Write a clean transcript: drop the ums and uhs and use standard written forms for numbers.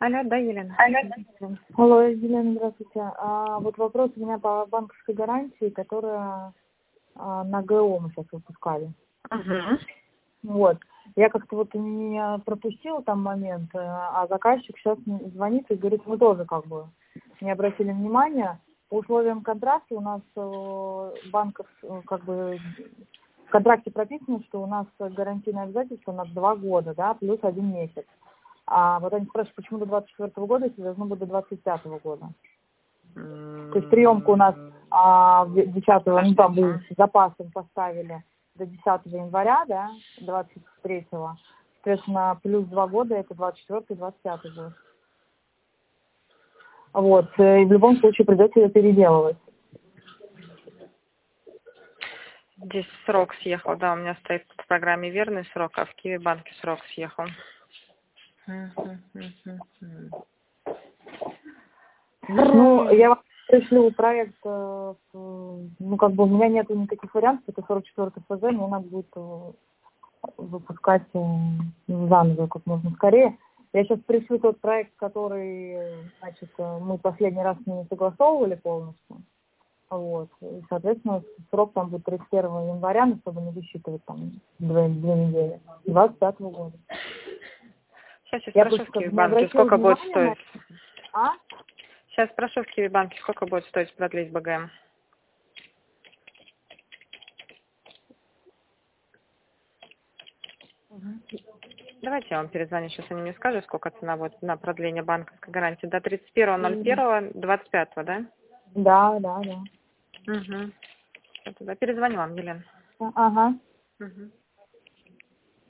Алло, да, Елена? Алло, Елена, здравствуйте. Вот вопрос у меня по банковской гарантии, которая на ГО мы сейчас выпускали. Угу. Вот. Я как-то вот не пропустила там момент, а заказчик сейчас звонит и говорит, мы тоже как бы не обратили внимания. По условиям контракта у нас банков как бы в контракте прописано, что у нас гарантийное обязательство на 2 года, да, плюс 1 месяц. А вот они спрашивают, почему до 24 года, если должно быть до 25 года. То есть приемка у нас 10, ну там вы с запасом поставили до 10 января, да, 23-го. Соответственно, плюс 2 года, это 24-й, 25-й год. Вот, и в любом случае придется ее переделывать. Здесь срок съехал, да, у меня стоит в программе верный срок, а в Киви-банке срок съехал. Ну, я вам пришлю проект, ну, как бы у меня нет никаких вариантов, это 44-й ФЗ, мне надо будет выпускать заново как можно скорее. Я сейчас пришлю тот проект, который, значит, мы последний раз с ними согласовывали полностью. Вот. И, соответственно, срок там будет 31 января, но чтобы не высчитывать там 2 недели, 25-го года. Сейчас я спрошу в Киви-банке, сколько будет стоить. Сейчас спрошу в Киви-банке, сколько будет стоить продлить БГМ. Давайте я вам перезвоню, сейчас они мне скажут, сколько цена будет на продление банковской гарантии. До 31.01.25, да? Да. Угу. Я тогда перезвоню вам, Елена. Ага. Угу.